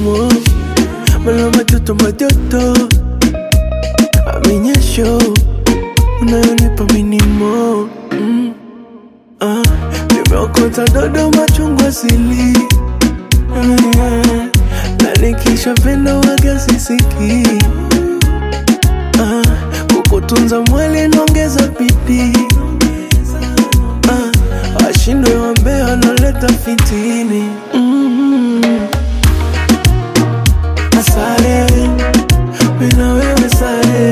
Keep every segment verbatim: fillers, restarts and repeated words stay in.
shimo. Mala matoto matoto aminyesho unayonipa minimo. mm. ah, Nimeokota dodo machungwa sili. ah, Na nikisha penda waga sisiki. ah, Kukutunza mwili nongeza bidii. ah, Washindwe wambea wanaleta fitini. mm-hmm. Asare, mina wewe sare.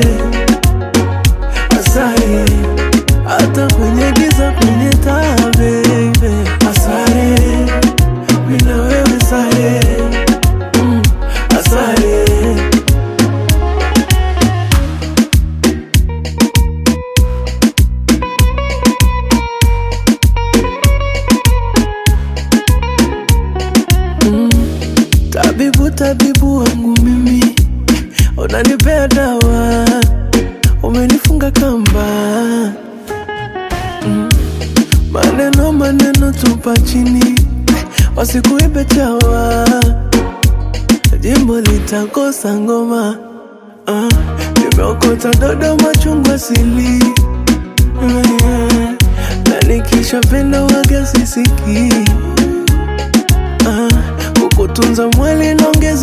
Asare, hata kwenye giza kwenye taa baby. Asare, mina wewe sare. mm. Asare. mm. Tabibu, tabibu wangu mimi, unanipea dawa, umenifunga kamba. mm. Maneno maneno tupa chini, wasikuibe chawa, jimbo litakosa ngoma. ah, Nimeokota dodo machungwa sili. mm. Na nikisha penda waga sisiki. ah, Kukutunza mwili nongeza